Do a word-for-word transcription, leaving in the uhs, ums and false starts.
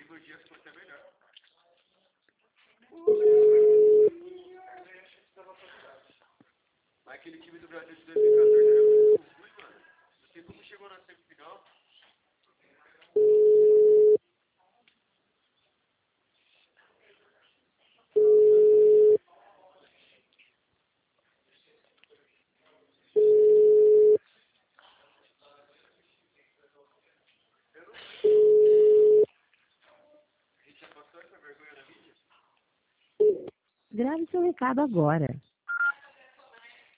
trilogia ficou até melhor. Mas aquele time do Brasil de dois mil e quatorze era muito ruim, mano. Não sei como chegou na semifinal. Grave seu recado agora.